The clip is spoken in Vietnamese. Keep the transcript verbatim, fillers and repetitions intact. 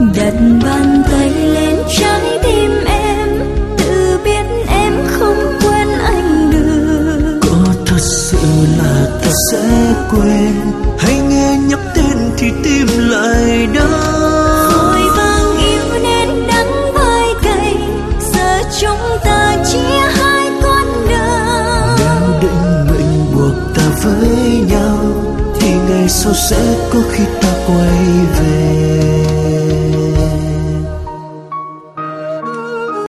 đặt bàn tay lên trái tim em, tự biết em không quên anh được. Có thật sự là ta sẽ quên, hay nghe nhắc tên thì tim lại đau. Vội vàng yêu nên đắng vai cay, giờ chúng ta chia hai con đường. Nếu định mệnh buộc ta với nhau thì ngày sau sẽ có khi ta quay về.